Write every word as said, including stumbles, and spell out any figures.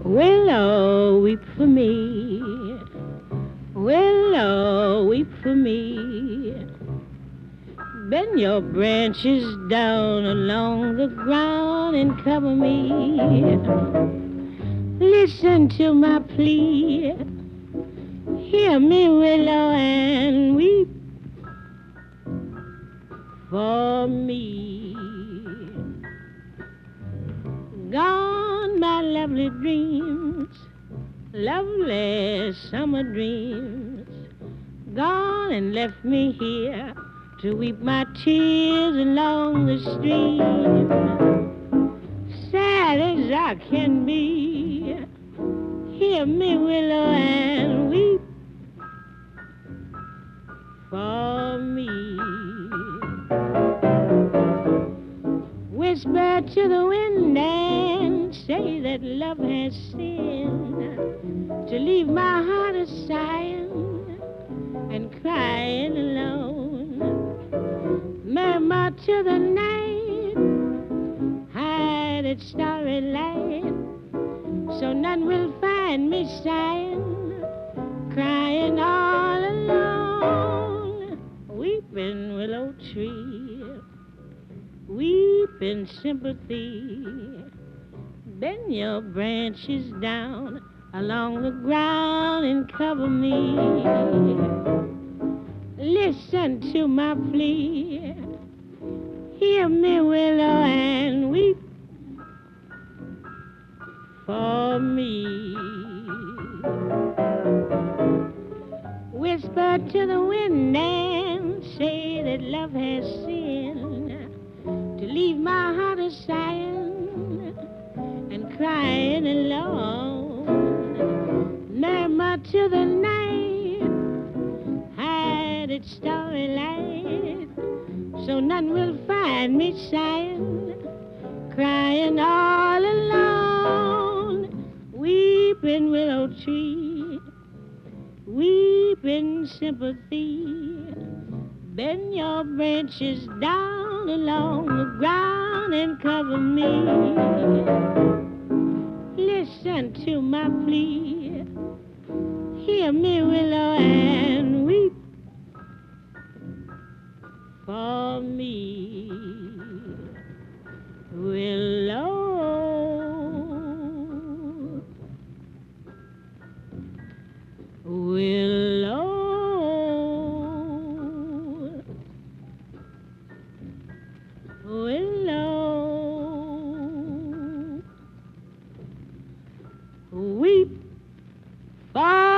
Willow, weep for me. Willow, weep for me. Bend your branches down along the ground and cover me. Listen to my plea. Hear me, willow, and weep for me. Gone my lovely dreams, lovely summer dreams. Gone and left me here to weep my tears along the stream. Sad as I can be, hear me, willow, and weep for me. Whisper to the wind and say that love has sinned, to leave my heart a sighing and crying alone. Murmur to the night, hide its starry light, so none will find me sighing, crying all alone. Weeping willow tree, weep in sympathy. Bend your branches down along the ground and cover me. Listen to my plea. Hear me, willow, and weep for me. Whisper to the wind and say that love has sinned, to leave my heart a sighing and crying alone. Murmur to the night, hide its starry light, so none will find me sighing, crying all alone. Weeping willow tree, weep in sympathy. Bend your branches down along the ground and cover me. Listen to my plea. Hear me, willow, and weep for me. Willow, willow, willow, weep for